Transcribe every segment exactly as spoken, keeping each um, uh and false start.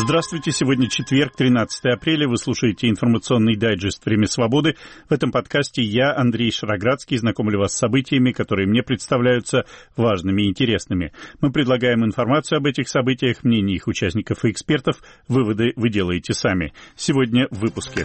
Здравствуйте, сегодня четверг, тринадцатое апреля, вы слушаете информационный дайджест «Время свободы». В этом подкасте я, Андрей Шароградский, знакомлю вас с событиями, которые мне представляются важными и интересными. Мы предлагаем информацию об этих событиях, мнения их участников и экспертов, выводы вы делаете сами. Сегодня в выпуске.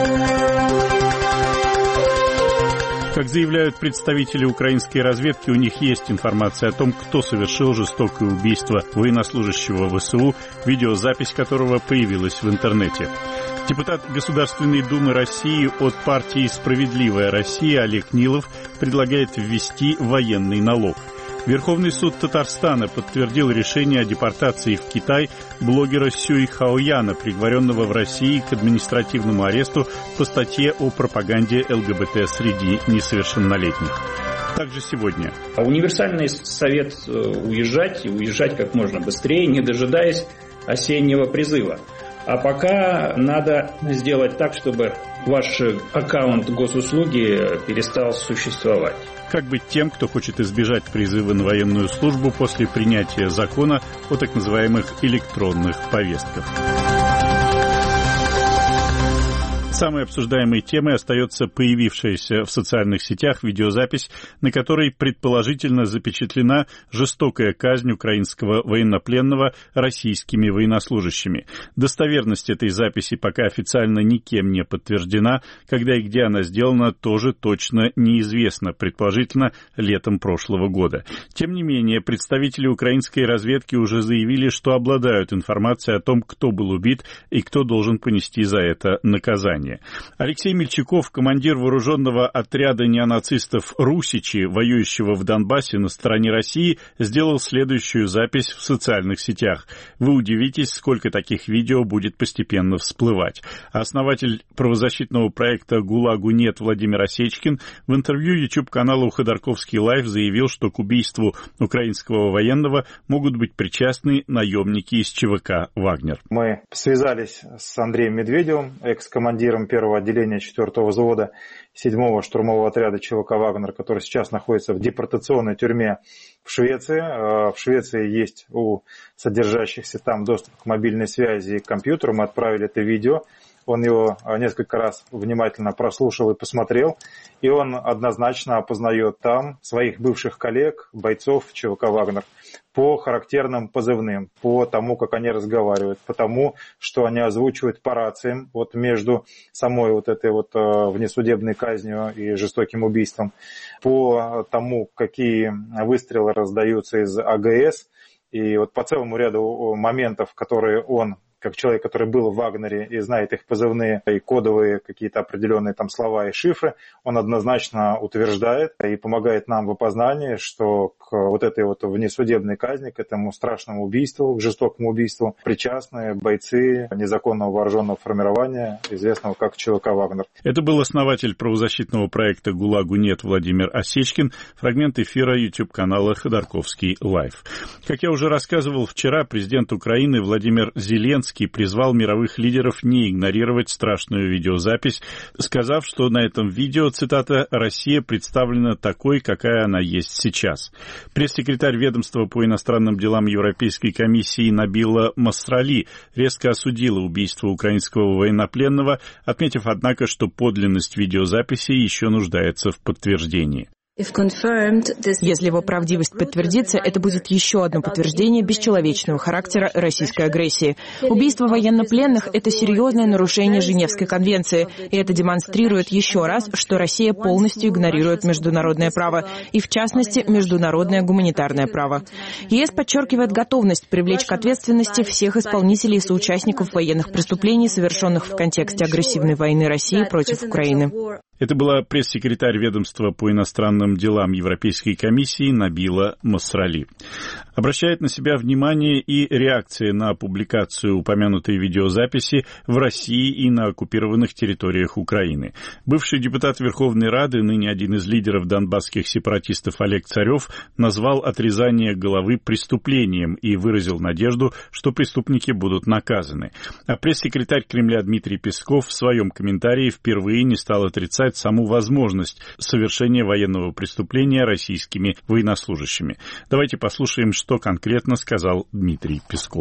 Как заявляют представители украинской разведки, у них есть информация о том, кто совершил жестокое убийство военнослужащего ВСУ, видеозапись которого появилась в интернете. Депутат Государственной Думы России от партии «Справедливая Россия» Олег Нилов предлагает ввести военный налог. Верховный суд Татарстана подтвердил решение о депортации в Китай блогера Сюй Хаояна, приговоренного в России к административному аресту по статье о пропаганде ЛГБТ среди несовершеннолетних. Также сегодня. Универсальный совет уезжать и уезжать как можно быстрее, не дожидаясь осеннего призыва. А пока надо сделать так, чтобы ваш аккаунт госуслуги перестал существовать. Как быть тем, кто хочет избежать призыва на военную службу после принятия закона о так называемых электронных повестках? Самой обсуждаемой темой остается появившаяся в социальных сетях видеозапись, на которой предположительно запечатлена жестокая казнь украинского военнопленного российскими военнослужащими. Достоверность этой записи пока официально никем не подтверждена, когда и где она сделана, тоже точно неизвестно, предположительно летом прошлого года. Тем не менее, представители украинской разведки уже заявили, что обладают информацией о том, кто был убит и кто должен понести за это наказание. Алексей Мельчаков, командир вооруженного отряда неонацистов «Русичи», воюющего в Донбассе на стороне России, сделал следующую запись в социальных сетях. Вы удивитесь, сколько таких видео будет постепенно всплывать. Основатель правозащитного проекта «ГУЛАГу нет» Владимир Осечкин в интервью YouTube-каналу «Ходорковский лайф» заявил, что к убийству украинского военного могут быть причастны наемники из ЧВК «Вагнер». Мы связались с Андреем Медведевым, экс-командиром первого отделения четвёртого взвода седьмого штурмового отряда ЧВК «Вагнер», который сейчас находится в депортационной тюрьме в Швеции. В Швеции есть у содержащихся там доступ к мобильной связи и к компьютеру. Мы отправили это видео. Он его несколько раз внимательно прослушал и посмотрел. И он однозначно опознает там своих бывших коллег, бойцов ЧВК «Вагнер» по характерным позывным, по тому, как они разговаривают, по тому, что они озвучивают по рациям вот между самой вот этой вот внесудебной казнью и жестоким убийством, по тому, какие выстрелы раздаются из АГС. И вот по целому ряду моментов, которые он, как человек, который был в Вагнере и знает их позывные и кодовые какие-то определенные там слова и шифры, он однозначно утверждает и помогает нам в опознании, что к вот этой вот внесудебной казни, к этому страшному убийству, к жестокому убийству причастны бойцы незаконного вооруженного формирования, известного как ЧВК «Вагнер». Это был основатель правозащитного проекта «ГУЛАГу нет» Владимир Осечкин. Фрагмент эфира YouTube-канала «Ходорковский лайф». Как я уже рассказывал вчера, президент Украины Владимир Зеленский призвал мировых лидеров не игнорировать страшную видеозапись, сказав, что на этом видео, цитата, «Россия представлена такой, какая она есть сейчас». Пресс-секретарь ведомства по иностранным делам Европейской комиссии Набила Масрали резко осудила убийство украинского военнопленного, отметив, однако, что подлинность видеозаписи еще нуждается в подтверждении. Если его правдивость подтвердится, это будет еще одно подтверждение бесчеловечного характера российской агрессии. Убийство военнопленных – это серьезное нарушение Женевской конвенции, и это демонстрирует еще раз, что Россия полностью игнорирует международное право, и в частности, международное гуманитарное право. ЕС подчеркивает готовность привлечь к ответственности всех исполнителей и соучастников военных преступлений, совершенных в контексте агрессивной войны России против Украины. Это была пресс-секретарь ведомства по иностранным делам Европейской комиссии Набила Масрали. Обращает на себя внимание и реакция на публикацию упомянутой видеозаписи в России и на оккупированных территориях Украины. Бывший депутат Верховной Рады, ныне один из лидеров донбасских сепаратистов Олег Царев, назвал отрезание головы преступлением и выразил надежду, что преступники будут наказаны. А пресс-секретарь Кремля Дмитрий Песков в своем комментарии впервые не стал отрицать саму возможность совершения военного преступления российскими военнослужащими. Давайте послушаем, что конкретно сказал Дмитрий Песков.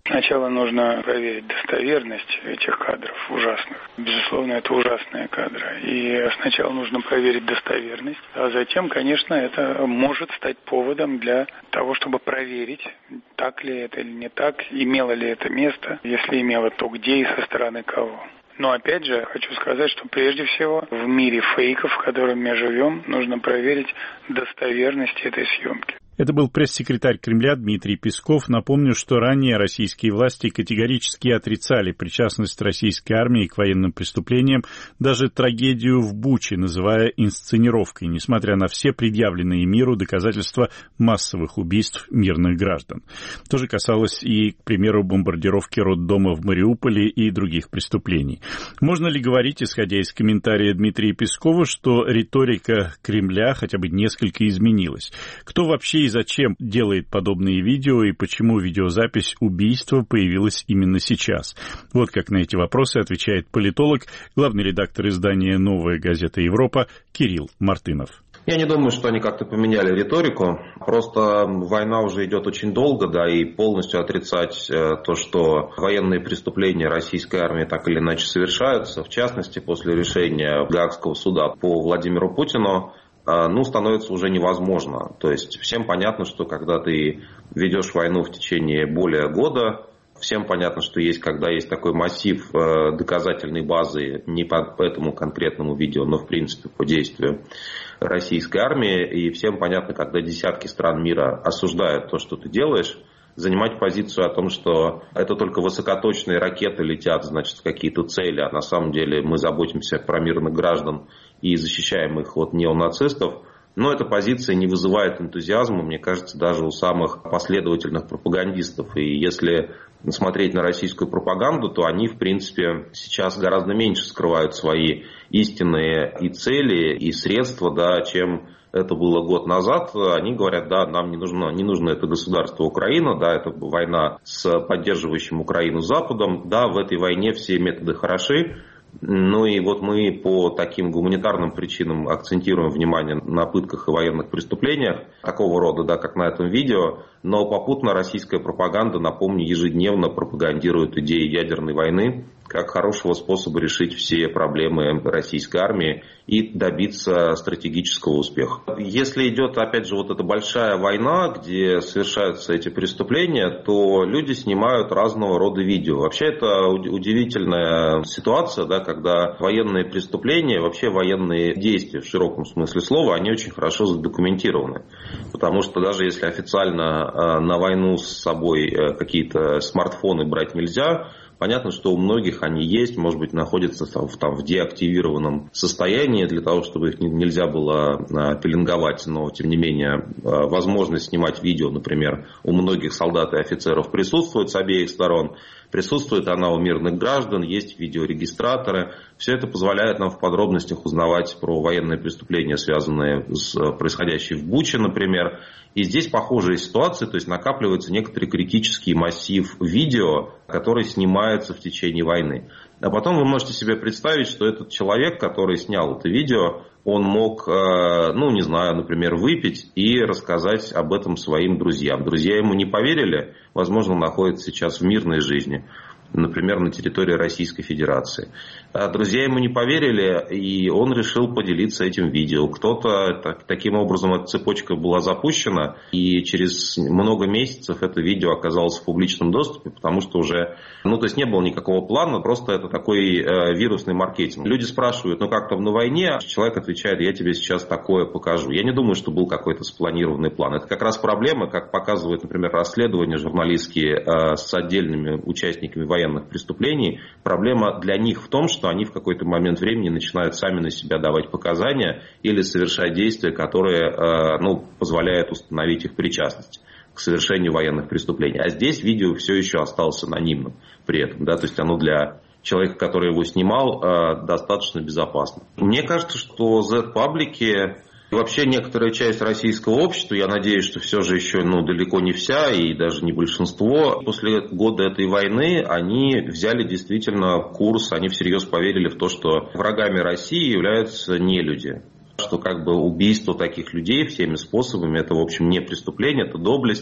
Сначала нужно проверить достоверность этих кадров ужасных. Безусловно, это ужасные кадры. И сначала нужно проверить достоверность, а затем, конечно, это может стать поводом для того, чтобы проверить, так ли это или не так, имело ли это место, если имело, то где и со стороны кого. Но опять же, хочу сказать, что прежде всего в мире фейков, в котором мы живем, нужно проверить достоверность этой съемки. Это был пресс-секретарь Кремля Дмитрий Песков. Напомню, что ранее российские власти категорически отрицали причастность российской армии к военным преступлениям, даже трагедию в Буче называя инсценировкой, несмотря на все предъявленные миру доказательства массовых убийств мирных граждан. То же касалось и, к примеру, бомбардировки роддома в Мариуполе и других преступлений. Можно ли говорить, исходя из комментария Дмитрия Пескова, что риторика Кремля хотя бы несколько изменилась? Кто вообще и зачем делает подобные видео и почему видеозапись убийства появилась именно сейчас? Вот как на эти вопросы отвечает политолог, главный редактор издания «Новая газета Европа» Кирилл Мартынов. Я не думаю, что они как-то поменяли риторику. Просто война уже идет очень долго, да, и полностью отрицать то, что военные преступления российской армии так или иначе совершаются, в частности, после решения Гаагского суда по Владимиру Путину, ну, становится уже невозможно. То есть всем понятно, что когда ты ведешь войну в течение более года, всем понятно, что есть, когда есть такой массив доказательной базы, не по этому конкретному видео, но в принципе по действию российской армии, и всем понятно, когда десятки стран мира осуждают то, что ты делаешь, занимать позицию о том, что это только высокоточные ракеты летят, значит, в какие-то цели, а на самом деле мы заботимся про мирных граждан и защищаем их от неонацистов. Но эта позиция не вызывает энтузиазма, мне кажется, даже у самых последовательных пропагандистов. И если смотреть на российскую пропаганду, то они, в принципе, сейчас гораздо меньше скрывают свои истинные и цели, и средства, да, чем это было год назад. Они говорят, да, нам не нужно, не нужно это государство Украина, да, это война с поддерживающим Украину Западом, да, в этой войне все методы хороши. Ну и вот мы по таким гуманитарным причинам акцентируем внимание на пытках и военных преступлениях такого рода, да, как на этом видео, но попутно российская пропаганда, напомню, ежедневно пропагандирует идеи ядерной войны как хорошего способа решить все проблемы российской армии и добиться стратегического успеха. Если идет, опять же, вот эта большая война, где совершаются эти преступления, то люди снимают разного рода видео. Вообще это удивительная ситуация, да, когда военные преступления, вообще военные действия в широком смысле слова, они очень хорошо задокументированы. Потому что даже если официально на войну с собой какие-то смартфоны брать нельзя, понятно, что у многих они есть, может быть, находятся там, там, в деактивированном состоянии для того, чтобы их нельзя было а, пеленговать, но, тем не менее, а, возможность снимать видео, например, у многих солдат и офицеров присутствует с обеих сторон. Присутствует она у мирных граждан, есть видеорегистраторы. Все это позволяет нам в подробностях узнавать про военные преступления, связанные с происходящим в Буче, например. И здесь похожая ситуация, то есть накапливается некоторый критический массив видео, который снимается в течение войны. А потом вы можете себе представить, что этот человек, который снял это видео, он мог, ну, не знаю, например, выпить и рассказать об этом своим друзьям. Друзья ему не поверили, возможно, он находится сейчас в мирной жизни, например, на территории Российской Федерации. Друзья ему не поверили, и он решил поделиться этим видео. Кто-то, так, таким образом, эта цепочка была запущена, и через много месяцев это видео оказалось в публичном доступе, потому что уже, ну, то есть не было никакого плана, просто это такой э, вирусный маркетинг. Люди спрашивают, ну, как там на войне? Человек отвечает, я тебе сейчас такое покажу. Я не думаю, что был какой-то спланированный план. Это как раз проблема, как показывают, например, расследования журналистские э, с отдельными участниками военных преступлений. Проблема для них в том, что они в какой-то момент времени начинают сами на себя давать показания или совершать действия, которые э, ну, позволяют установить их причастность к совершению военных преступлений. А здесь видео все еще осталось анонимным при этом. Да? То есть оно для человека, который его снимал, э, достаточно безопасно. Мне кажется, что Z-паблики... И вообще некоторая часть российского общества, я надеюсь, что все же еще ну, далеко не вся и даже не большинство, после года этой войны они взяли действительно курс, они всерьез поверили в то, что врагами России являются нелюди. Что как бы убийство таких людей всеми способами, это в общем не преступление, это доблесть.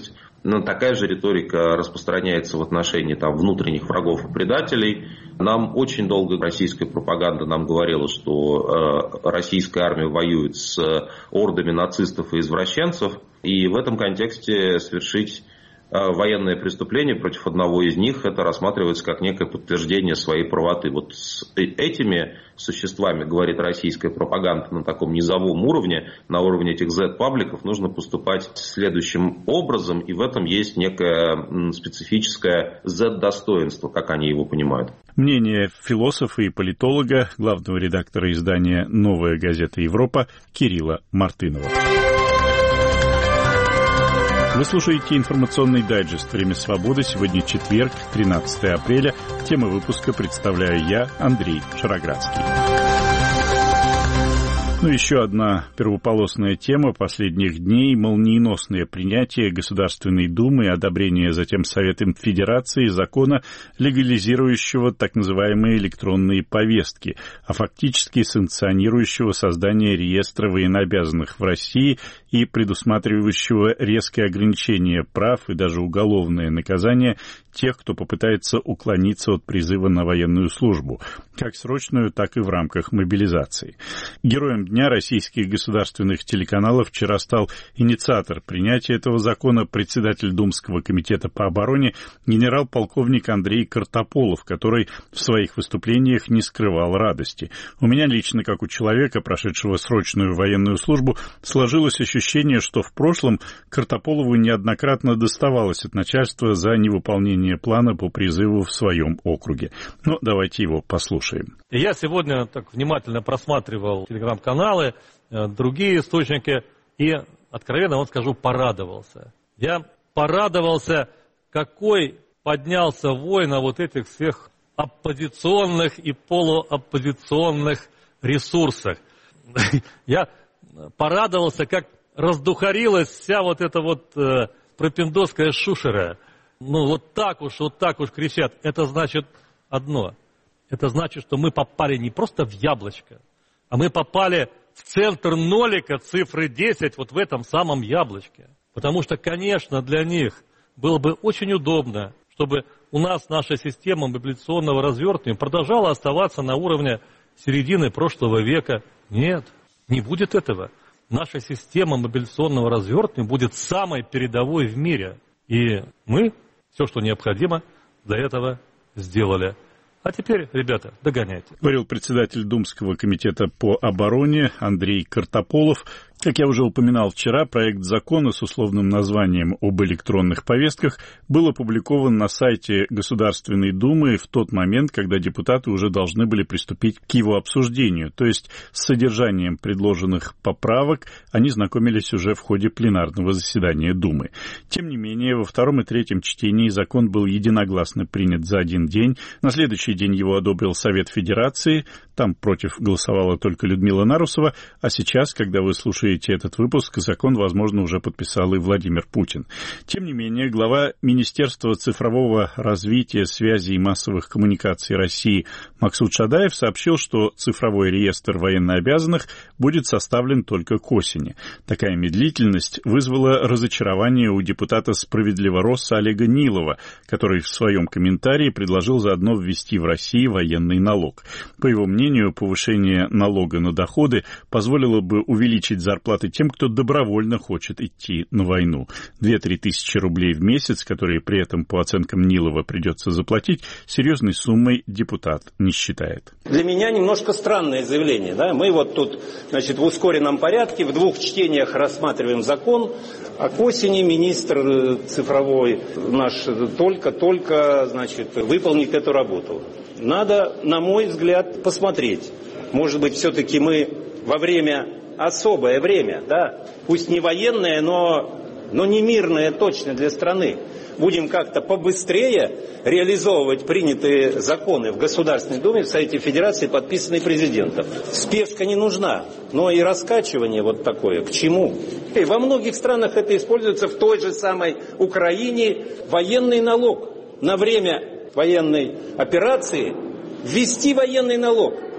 Но такая же риторика распространяется в отношении там, внутренних врагов и предателей. Нам очень долго российская пропаганда нам говорила, что э, российская армия воюет с ордами нацистов и извращенцев. И в этом контексте совершить военное преступление против одного из них, это рассматривается как некое подтверждение своей правоты. Вот с этими существами, говорит российская пропаганда, на таком низовом уровне, на уровне этих зет-пабликов, нужно поступать следующим образом, и в этом есть некое специфическое зет-достоинство, как они его понимают. Мнение философа и политолога, главного редактора издания «Новая газета Европа» Кирилла Мартынова. Вы слушаете информационный дайджест «Время свободы». Сегодня четверг, тринадцатое апреля. Тему выпуска представляю я, Андрей Шароградский. Ну, еще одна первополосная тема последних дней – молниеносное принятие Государственной Думы и одобрение затем Советом Федерации закона, легализирующего так называемые электронные повестки, а фактически санкционирующего создание реестра военнообязанных в России и предусматривающего резкое ограничение прав и даже уголовное наказание тех, кто попытается уклониться от призыва на военную службу, как срочную, так и в рамках мобилизации. Героем дня российских государственных телеканалов вчера стал инициатор принятия этого закона, председатель Думского комитета по обороне, генерал-полковник Андрей Картополов, который в своих выступлениях не скрывал радости. У меня лично, как у человека, прошедшего срочную военную службу, сложилось ощущение, что в прошлом Картополову неоднократно доставалось от начальства за невыполнение плана по призыву в своем округе. Но давайте его послушаем. Я сегодня так внимательно просматривал телеграм-каналы, другие источники, и, откровенно вам скажу, порадовался. Я порадовался, какой поднялся вой на вот этих всех оппозиционных и полуоппозиционных ресурсах. Я порадовался, как раздухарилась вся вот эта вот э, пропиндосская шушера. Ну, вот так уж, вот так уж кричат. Это значит одно. Это значит, что мы попали не просто в яблочко, а мы попали в центр нолика цифры десять вот в этом самом яблочке. Потому что, конечно, для них было бы очень удобно, чтобы у нас наша система мобилизационного развертывания продолжала оставаться на уровне середины прошлого века. Нет, не будет этого. Наша система мобилизационного развертывания будет самой передовой в мире. И мы все, что необходимо, для этого сделали. А теперь, ребята, догоняйте. Говорил председатель Думского комитета по обороне Андрей Картополов. Как я уже упоминал вчера, проект закона с условным названием об электронных повестках был опубликован на сайте Государственной Думы в тот момент, когда депутаты уже должны были приступить к его обсуждению. То есть с содержанием предложенных поправок они знакомились уже в ходе пленарного заседания Думы. Тем не менее, во втором и третьем чтении закон был единогласно принят за один день. На следующий день его одобрил Совет Федерации. Там против голосовала только Людмила Нарусова. А сейчас, когда вы слушаете этот выпуск, закон, возможно, уже подписал и Владимир Путин. Тем не менее, глава Министерства цифрового развития, связи и массовых коммуникаций России Максут Шадаев сообщил, что цифровой реестр военнообязанных будет составлен только к осени. Такая медлительность вызвала разочарование у депутата «Справедливороса» Олега Нилова, который в своем комментарии предложил заодно ввести в России военный налог. По его мнению, повышение налога на доходы позволило бы увеличить зарплату Зарплаты тем, кто добровольно хочет идти на войну. две-три тысячи рублей в месяц, которые при этом, по оценкам Нилова, придется заплатить, серьезной суммой депутат не считает. Для меня немножко странное заявление. Да? Мы вот тут, значит, в ускоренном порядке в двух чтениях рассматриваем закон, а к осени министр цифровой наш только-только, значит, выполнит эту работу. Надо, на мой взгляд, посмотреть. Может быть, все-таки мы во время... особое время, да, пусть не военное, но, но не мирное точно для страны. Будем как-то побыстрее реализовывать принятые законы в Государственной Думе, в Совете Федерации, подписанные президентом. Спешка не нужна, но и раскачивание вот такое. К чему? И во многих странах это используется, в той же самой Украине, военный налог. На время военной операции ввести военный налог.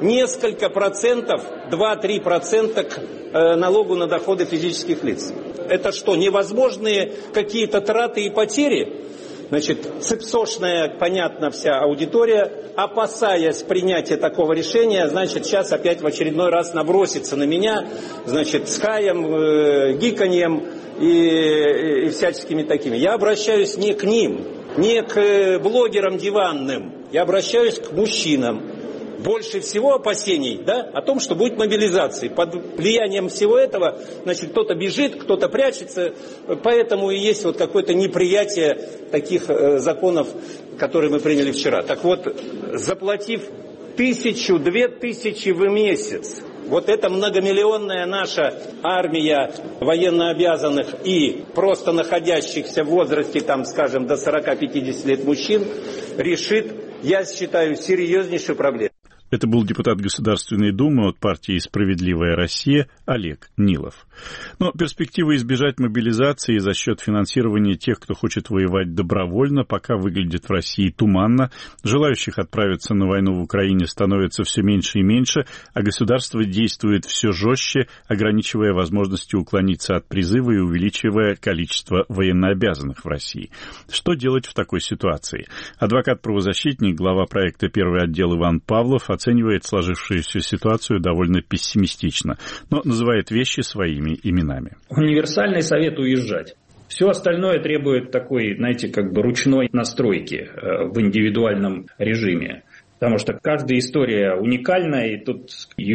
несколько процентов, два-три процента к э, налогу на доходы физических лиц. Это что, невозможные какие-то траты и потери? Значит, цепсошная, понятно, вся аудитория, опасаясь принятия такого решения, значит, сейчас опять в очередной раз набросится на меня, значит, с хаем, э, гиканьем и, и, и всяческими такими. Я обращаюсь не к ним, не к блогерам диванным, я обращаюсь к мужчинам. Больше всего опасений, да, о том, что будет мобилизация. Под влиянием всего этого, значит, кто-то бежит, кто-то прячется, поэтому и есть вот какое-то неприятие таких э, законов, которые мы приняли вчера. Так вот, заплатив тысячу, две тысячи в месяц, вот эта многомиллионная наша армия военнообязанных и просто находящихся в возрасте, там, скажем, до сорока-пятидесяти лет мужчин, решит, я считаю, серьезнейшую проблему. Это был депутат Государственной Думы от партии «Справедливая Россия» Олег Нилов. Но перспектива избежать мобилизации за счет финансирования тех, кто хочет воевать добровольно, пока выглядит в России туманно. Желающих отправиться на войну в Украине становится все меньше и меньше, а государство действует все жестче, ограничивая возможности уклониться от призыва и увеличивая количество военнообязанных в России. Что делать в такой ситуации? Адвокат-правозащитник, глава проекта «Первый отдел» Иван Павлов оценивает сложившуюся ситуацию довольно пессимистично, но называет вещи своими именами. Универсальный совет уезжать. Все остальное требует такой, знаете, как бы ручной настройки в индивидуальном режиме. Потому что каждая история уникальна, и тут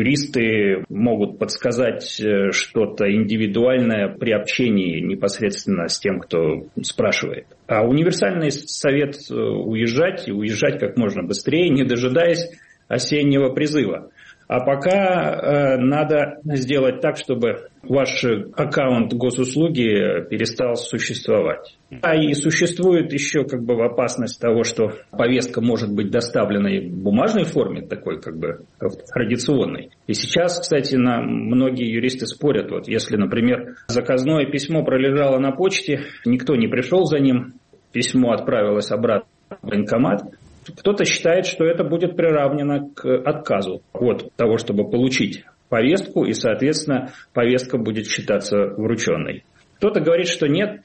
юристы могут подсказать что-то индивидуальное при общении непосредственно с тем, кто спрашивает. А универсальный совет уезжать, и уезжать как можно быстрее, не дожидаясь осеннего призыва. А пока э, надо сделать так, чтобы ваш аккаунт госуслуги перестал существовать. А и существует еще как бы опасность того, что повестка может быть доставлена и в бумажной форме, такой как бы традиционной. И сейчас, кстати, на, многие юристы спорят. Вот, если, например, заказное письмо пролежало на почте, никто не пришел за ним, письмо отправилось обратно в военкомат, кто-то считает, что это будет приравнено к отказу от того, чтобы получить повестку, и, соответственно, повестка будет считаться врученной. Кто-то говорит, что нет,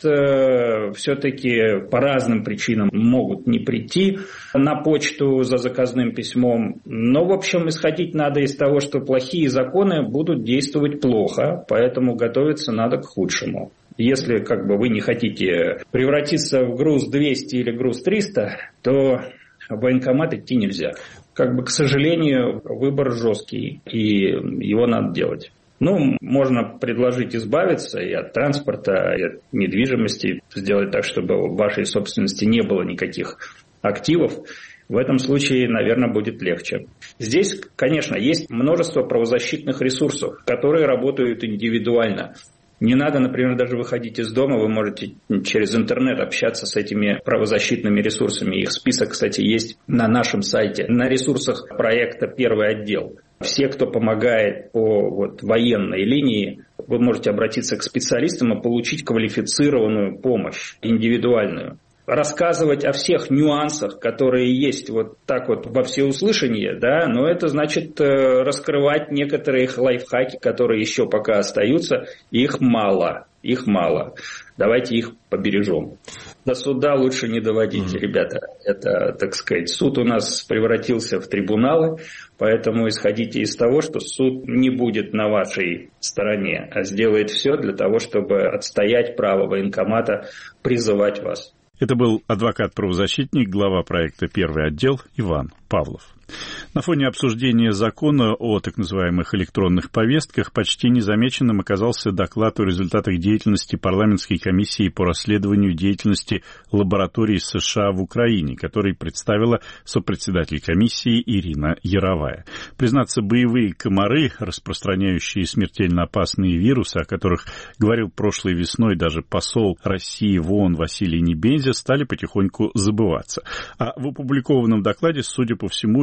э, все-таки по разным причинам могут не прийти на почту за заказным письмом. Но, в общем, исходить надо из того, что плохие законы будут действовать плохо, поэтому готовиться надо к худшему. Если как бы вы не хотите превратиться в груз двести или груз триста, то в военкомат идти нельзя. Как бы, к сожалению, выбор жесткий, и его надо делать. Ну, можно предложить избавиться и от транспорта, и от недвижимости, сделать так, чтобы в вашей собственности не было никаких активов. В этом случае, наверное, будет легче. Здесь, конечно, есть множество правозащитных ресурсов, которые работают индивидуально. Не надо, например, даже выходить из дома, вы можете через интернет общаться с этими правозащитными ресурсами. Их список, кстати, есть на нашем сайте, на ресурсах проекта «Первый отдел». Все, кто помогает по вот, военной линии, вы можете обратиться к специалистам и получить квалифицированную помощь, индивидуальную. Рассказывать о всех нюансах, которые есть вот так вот во всеуслышание, да, но это значит э, раскрывать некоторые их лайфхаки, которые еще пока остаются, их мало, их мало. Давайте их побережем. До суда лучше не доводить, mm-hmm. ребята. Это, так сказать, суд у нас превратился в трибуналы, поэтому исходите из того, что суд не будет на вашей стороне, а сделает все для того, чтобы отстоять право военкомата призывать вас. Это был адвокат-правозащитник, глава проекта «Первый отдел» Иван Павлов. На фоне обсуждения закона о так называемых электронных повестках почти незамеченным оказался доклад о результатах деятельности парламентской комиссии по расследованию деятельности лабораторий США в Украине, который представила сопредседатель комиссии Ирина Яровая. Признаться, боевые комары, распространяющие смертельно опасные вирусы, о которых говорил прошлой весной даже посол России в ООН Василий Небензя, стали потихоньку забываться. А в опубликованном докладе, судя по всему,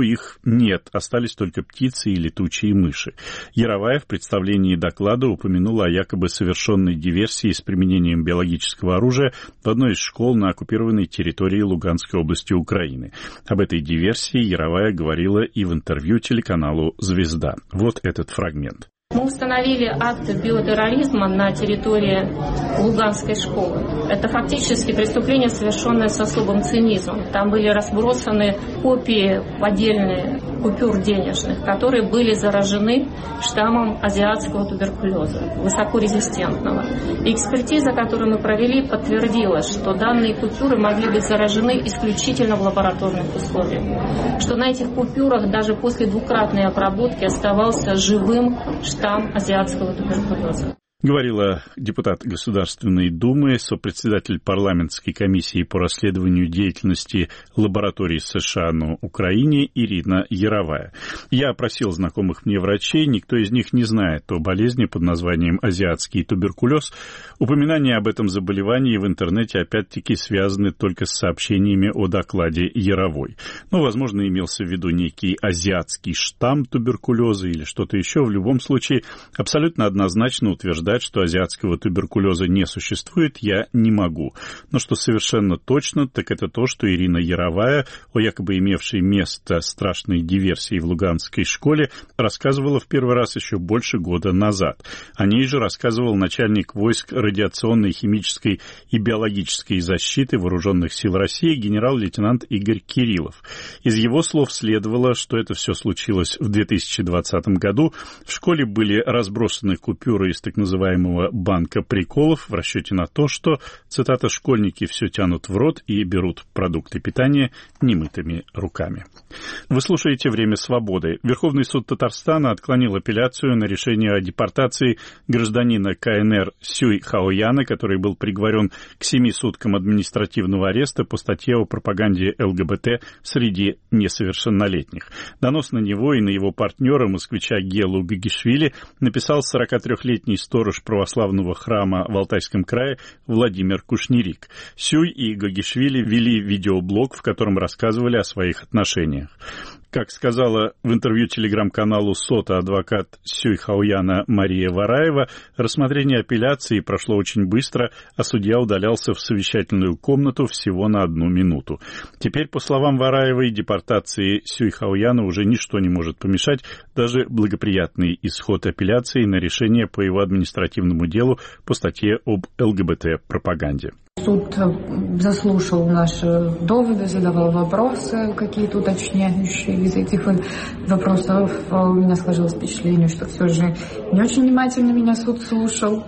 их нет, остались только птицы и летучие мыши. Яровая в представлении доклада упомянула о якобы совершенной диверсии с применением биологического оружия в одной из школ на оккупированной территории Луганской области Украины. Об этой диверсии Яровая говорила и в интервью телеканалу «Звезда». Вот этот фрагмент. Мы установили акты биотерроризма на территории Луганской школы. Это фактически преступление, совершенное с особым цинизмом. Там были разбросаны копии поддельные купюр денежных, которые были заражены штаммом азиатского туберкулеза, высокорезистентного. И экспертиза, которую мы провели, подтвердила, что данные купюры могли быть заражены исключительно в лабораторных условиях. Что на этих купюрах даже после двукратной обработки оставался живым штамм азиатского туберкулеза. Говорила депутат Государственной Думы, сопредседатель парламентской комиссии по расследованию деятельности лабораторий США на Украине Ирина Яровая. Я опросил знакомых мне врачей, никто из них не знает о болезни под названием азиатский туберкулез. Упоминания об этом заболевании в интернете опять-таки связаны только с сообщениями о докладе Яровой. Ну, возможно, имелся в виду некий азиатский штамм туберкулеза или что-то еще. В любом случае, абсолютно однозначно утверждать, что азиатского туберкулеза не существует, я не могу. Но что совершенно точно, так это то, что Ирина Яровая о якобы имевшей место страшной диверсии в Луганской школе рассказывала в первый раз еще больше года назад. О ней же рассказывал начальник войск радиационной, химической и биологической защиты Вооруженных сил России генерал-лейтенант Игорь Кириллов. Из его слов следовало, что это все случилось в две тысячи двадцатом году. В школе были разбросаны купюры из так называемого банка приколов в расчете на то, что, цитата, «школьники все тянут в рот и берут продукты питания немытыми руками». Вы слушаете «Время свободы». Верховный суд Татарстана отклонил апелляцию на решение о депортации гражданина КНР Сюй Хаояна, который был приговорен к семи суткам административного ареста по статье о пропаганде ЛГБТ среди несовершеннолетних. Донос на него и на его партнера, москвича Гелу Гагишвили, написал сорокатрёхлетний сторож православного храма в Алтайском крае Владимир Кушнирик. Сюй и Гагишвили вели видеоблог, в котором рассказывали о своих отношениях. Как сказала в интервью телеграм-каналу «Сота» адвокат Сюй Хаояна Мария Вараева, рассмотрение апелляции прошло очень быстро, а судья удалялся в совещательную комнату всего на одну минуту. Теперь, по словам Вараевой, депортации Сюй Хаояна уже ничто не может помешать, даже благоприятный исход апелляции на решение по его административному делу по статье об ЛГБТ-пропаганде. Суд заслушал наши доводы, задавал вопросы какие-то уточняющие. Из этих вопросов у меня сложилось впечатление, что все же не очень внимательно меня суд слушал.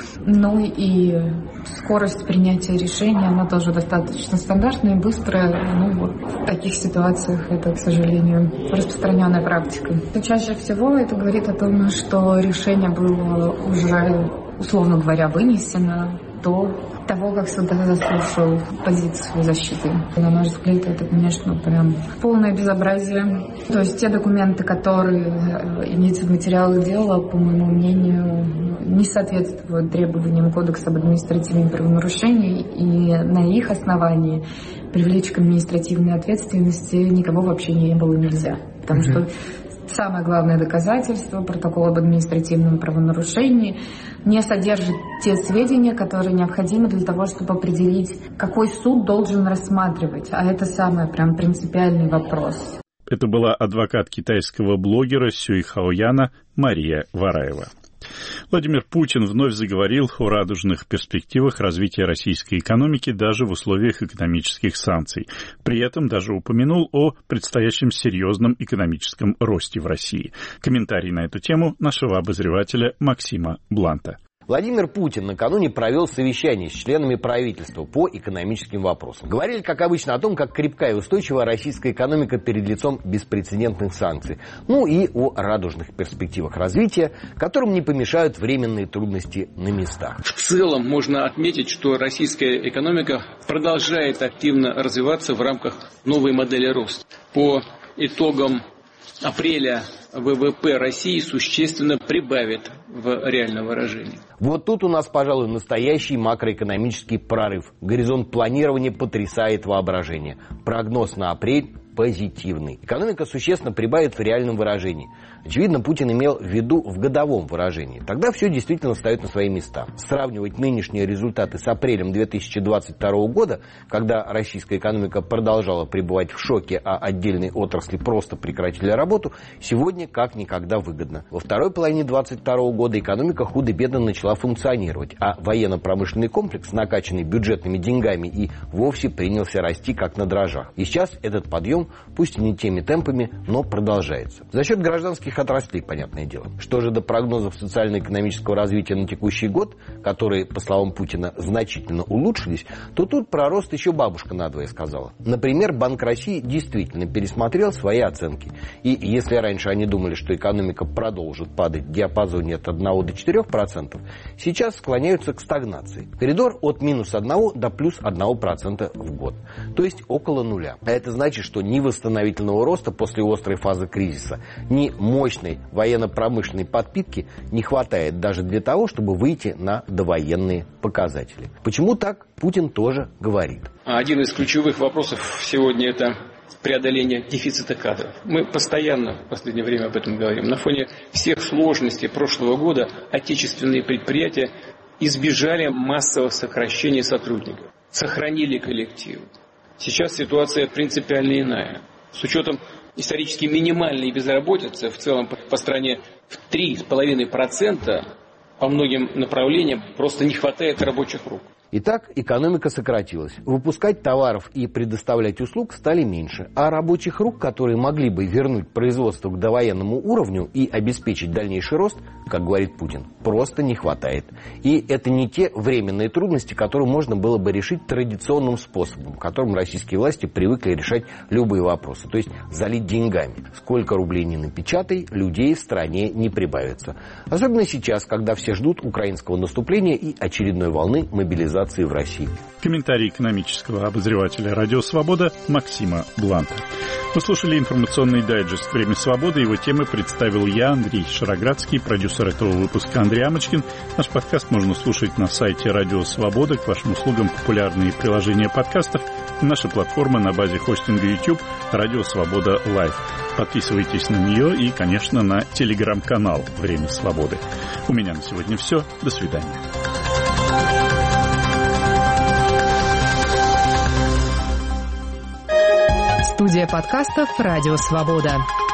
Ну и скорость принятия решения, она тоже достаточно стандартная и быстрая. Ну вот в таких ситуациях это, к сожалению, распространенная практика. Чаще всего это говорит о том, что решение было уже, условно говоря, вынесено до того, как суд заслушал позицию защиты. На наш взгляд, это, конечно, прям полное безобразие. То есть те документы, которые имеются в материалах дела, по моему мнению, не соответствуют требованиям Кодекса об административных правонарушениях, и на их основании привлечь к административной ответственности никого вообще не было нельзя. Потому mm-hmm. что самое главное доказательство, протокол об административном правонарушении, не содержит те сведения, которые необходимы для того, чтобы определить, какой суд должен рассматривать. А это самый прям принципиальный вопрос. Это была адвокат китайского блогера Сюй Хаояна Мария Вараева. Владимир Путин вновь заговорил о радужных перспективах развития российской экономики даже в условиях экономических санкций. При этом даже упомянул о предстоящем серьезном экономическом росте в России. Комментарий на эту тему нашего обозревателя Максима Бланта. Владимир Путин накануне провел совещание с членами правительства по экономическим вопросам. Говорили, как обычно, о том, как крепкая и устойчивая российская экономика перед лицом беспрецедентных санкций. Ну и о радужных перспективах развития, которым не помешают временные трудности на местах. В целом можно отметить, что российская экономика продолжает активно развиваться в рамках новой модели роста. По итогам апреля ВВП России существенно прибавит в реальном выражении. Вот тут у нас, пожалуй, настоящий макроэкономический прорыв. Горизонт планирования потрясает воображение. Прогноз на апрель позитивный. Экономика существенно прибавит в реальном выражении. Очевидно, Путин имел в виду в годовом выражении. Тогда все действительно встает на свои места. Сравнивать нынешние результаты с апрелем две тысячи двадцать второго года, когда российская экономика продолжала пребывать в шоке, а отдельные отрасли просто прекратили работу, сегодня как никогда выгодно. Во второй половине две тысячи двадцать второго года экономика худо-бедно начала функционировать, а военно-промышленный комплекс, накачанный бюджетными деньгами, и вовсе принялся расти как на дрожжах. И сейчас этот подъем, пусть и не теми темпами, но продолжается. За счет гражданских отраслей, понятное дело. Что же до прогнозов социально-экономического развития на текущий год, которые, по словам Путина, значительно улучшились, то тут про рост еще бабушка надвое сказала. Например, Банк России действительно пересмотрел свои оценки. И если раньше они думали, что экономика продолжит падать в диапазоне от одного до четырёх процентов, сейчас склоняются к стагнации. Коридор от минус одного до плюс одного процента в год. То есть около нуля. А это значит, что ни восстановительного роста после острой фазы кризиса, ни мощной военно-промышленной подпитки не хватает даже для того, чтобы выйти на довоенные показатели. Почему так, Путин тоже говорит. Один из ключевых вопросов сегодня – это преодоление дефицита кадров. Мы постоянно в последнее время об этом говорим. На фоне всех сложностей прошлого года отечественные предприятия избежали массового сокращения сотрудников, сохранили коллектив. Сейчас ситуация принципиально иная. С учетом исторически минимальной безработицы в целом по стране в три с половиной процента по многим направлениям просто не хватает рабочих рук. Итак, экономика сократилась. Выпускать товаров и предоставлять услуг стали меньше. А рабочих рук, которые могли бы вернуть производство к довоенному уровню и обеспечить дальнейший рост, как говорит Путин, просто не хватает. И это не те временные трудности, которые можно было бы решить традиционным способом, которым российские власти привыкли решать любые вопросы. То есть залить деньгами. Сколько рублей не напечатай, людей в стране не прибавится. Особенно сейчас, когда все ждут украинского наступления и очередной волны мобилизации в России. Комментарий экономического обозревателя «Радио Свобода» Максима Бланта. Вы слушали информационный дайджест «Время свободы». Его темы представил я, Андрей Шароградский, продюсер этого выпуска Андрей Амочкин. Наш подкаст можно слушать на сайте «Радио Свобода». К вашим услугам популярные приложения подкастов и наша платформа на базе хостинга YouTube «Радио Свобода Лайв». Подписывайтесь на нее и, конечно, на телеграм-канал «Время свободы». У меня на сегодня все. До свидания. Студия подкастов «Радио Свобода».